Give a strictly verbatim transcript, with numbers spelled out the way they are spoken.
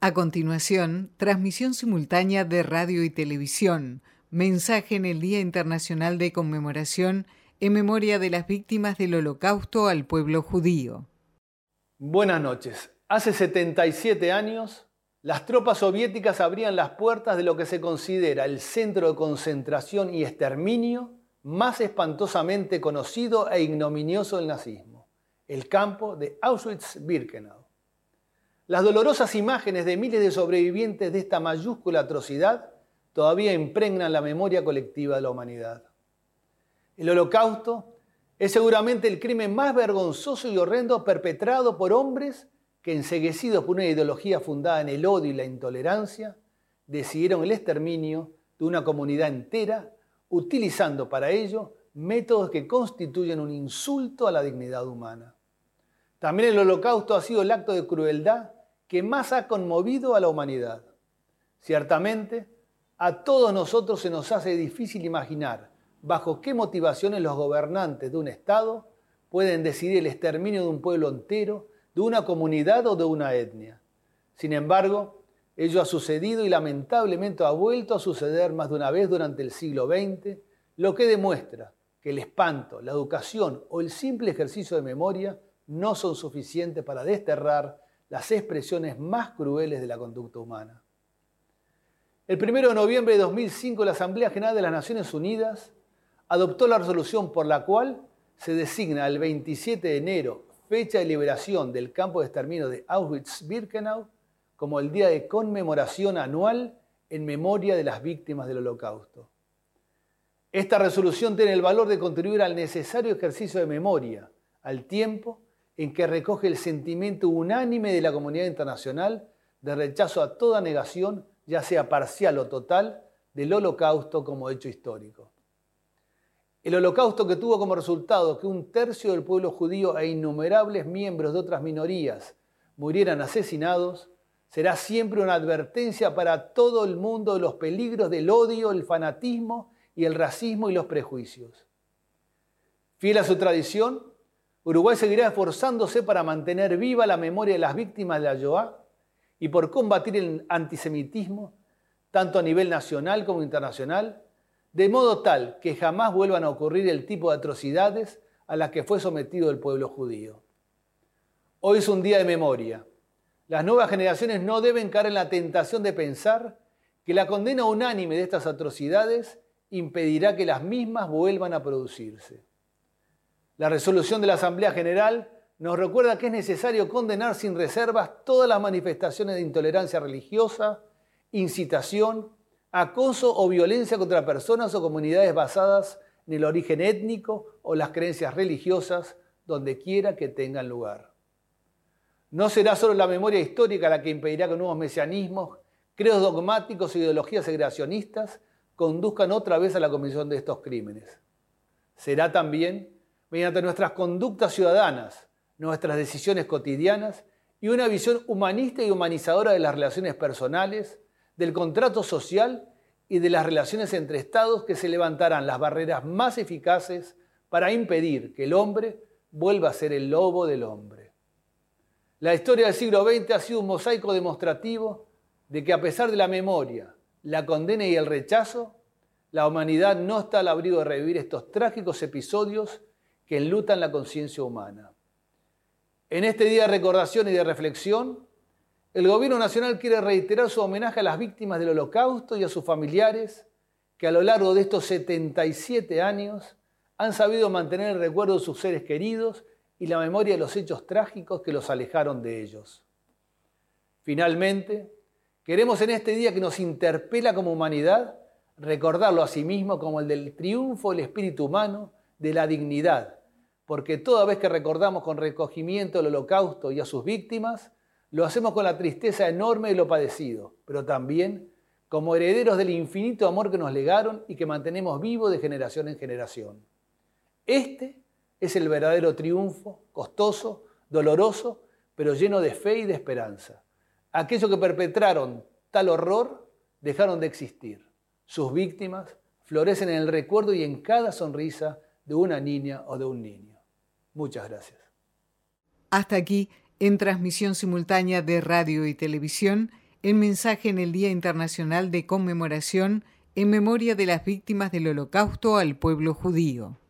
A continuación, transmisión simultánea de radio y televisión. Mensaje en el Día Internacional de Conmemoración en memoria de las víctimas del Holocausto al pueblo judío. Buenas noches. Hace setenta y siete años, las tropas soviéticas abrían las puertas de lo que se considera el centro de concentración y exterminio más espantosamente conocido e ignominioso del nazismo, el campo de Auschwitz-Birkenau. Las dolorosas imágenes de miles de sobrevivientes de esta mayúscula atrocidad todavía impregnan la memoria colectiva de la humanidad. El Holocausto es seguramente el crimen más vergonzoso y horrendo perpetrado por hombres que, enceguecidos por una ideología fundada en el odio y la intolerancia, decidieron el exterminio de una comunidad entera, utilizando para ello métodos que constituyen un insulto a la dignidad humana. También el Holocausto ha sido el acto de crueldad que más ha conmovido a la humanidad. Ciertamente, a todos nosotros se nos hace difícil imaginar bajo qué motivaciones los gobernantes de un Estado pueden decidir el exterminio de un pueblo entero, de una comunidad o de una etnia. Sin embargo, ello ha sucedido y lamentablemente ha vuelto a suceder más de una vez durante el siglo veinte, lo que demuestra que el espanto, la educación o el simple ejercicio de memoria no son suficientes para desterrar las expresiones más crueles de la conducta humana. El primero de noviembre de dos mil cinco, la Asamblea General de las Naciones Unidas adoptó la resolución por la cual se designa el veintisiete de enero, fecha de liberación del campo de exterminio de Auschwitz-Birkenau, como el día de conmemoración anual en memoria de las víctimas del Holocausto. Esta resolución tiene el valor de contribuir al necesario ejercicio de memoria, al tiempo en que recoge el sentimiento unánime de la comunidad internacional de rechazo a toda negación, ya sea parcial o total, del Holocausto como hecho histórico. El Holocausto, que tuvo como resultado que un tercio del pueblo judío e innumerables miembros de otras minorías murieran asesinados, será siempre una advertencia para todo el mundo de los peligros del odio, el fanatismo y el racismo y los prejuicios. Fiel a su tradición, Uruguay seguirá esforzándose para mantener viva la memoria de las víctimas de la Shoah y por combatir el antisemitismo, tanto a nivel nacional como internacional, de modo tal que jamás vuelvan a ocurrir el tipo de atrocidades a las que fue sometido el pueblo judío. Hoy es un día de memoria. Las nuevas generaciones no deben caer en la tentación de pensar que la condena unánime de estas atrocidades impedirá que las mismas vuelvan a producirse. La resolución de la Asamblea General nos recuerda que es necesario condenar sin reservas todas las manifestaciones de intolerancia religiosa, incitación, acoso o violencia contra personas o comunidades basadas en el origen étnico o las creencias religiosas, donde quiera que tengan lugar. No será solo la memoria histórica la que impedirá que nuevos mesianismos, credos dogmáticos e ideologías segregacionistas conduzcan otra vez a la comisión de estos crímenes. Será también mediante nuestras conductas ciudadanas, nuestras decisiones cotidianas y una visión humanista y humanizadora de las relaciones personales, del contrato social y de las relaciones entre estados que se levantarán las barreras más eficaces para impedir que el hombre vuelva a ser el lobo del hombre. La historia del siglo veinte ha sido un mosaico demostrativo de que a pesar de la memoria, la condena y el rechazo, la humanidad no está al abrigo de revivir estos trágicos episodios que enlutan la conciencia humana. En este día de recordación y de reflexión, el Gobierno Nacional quiere reiterar su homenaje a las víctimas del Holocausto y a sus familiares que a lo largo de estos setenta y siete años han sabido mantener el recuerdo de sus seres queridos y la memoria de los hechos trágicos que los alejaron de ellos. Finalmente, queremos en este día que nos interpela como humanidad recordarlo a sí mismo como el del triunfo del espíritu humano, de la dignidad, porque toda vez que recordamos con recogimiento el Holocausto y a sus víctimas, lo hacemos con la tristeza enorme de lo padecido, pero también como herederos del infinito amor que nos legaron y que mantenemos vivo de generación en generación. Este es el verdadero triunfo, costoso, doloroso, pero lleno de fe y de esperanza. Aquellos que perpetraron tal horror dejaron de existir. Sus víctimas florecen en el recuerdo y en cada sonrisa de una niña o de un niño. Muchas gracias. Hasta aquí, en transmisión simultánea de radio y televisión, el mensaje en el Día Internacional de Conmemoración en memoria de las víctimas del Holocausto al pueblo judío.